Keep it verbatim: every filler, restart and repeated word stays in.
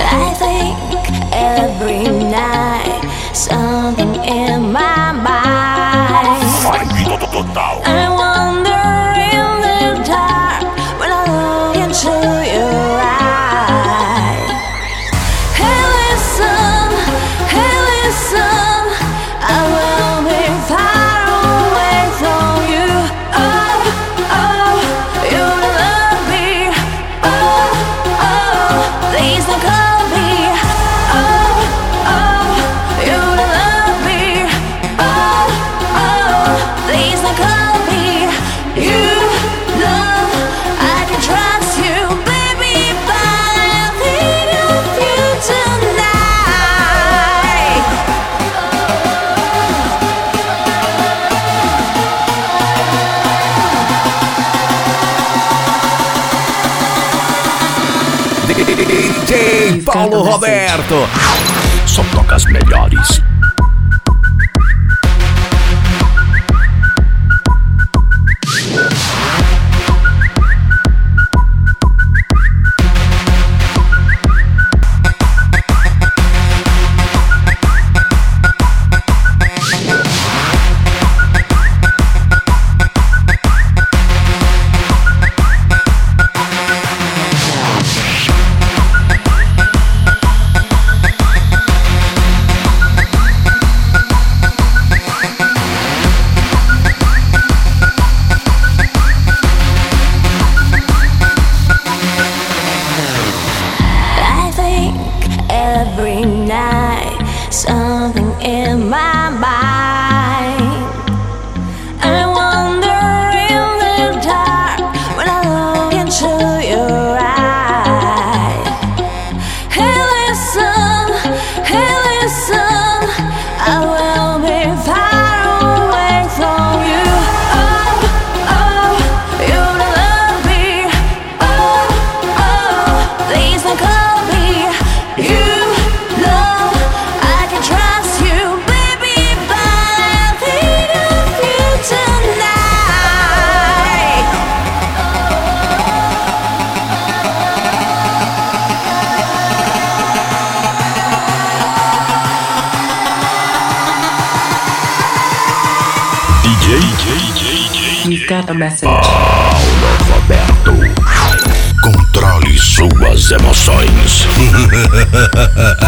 I think every night something in my mind. Total. I wonder in the dark when I look into your eyes. Hey listen, hey listen, I will be far away from you. Oh, oh, you love me. Oh, oh, please don't call me. Oh, oh, you love me. Oh, oh, please don't call me. You know I can trust you, baby, but I think of you tonight. D J Paulo Roberto. Só toca as melhores. I think every night something in my mind. I wonder in the dark when I look into your eyes. Hey listen, hey listen, I will be far away from you. Oh, oh, you love me. Oh, oh, please don't call me. You know I can trust you, baby, but I think of you tonight. D J You've got a message. Paulo Roberto. Controle suas emoções.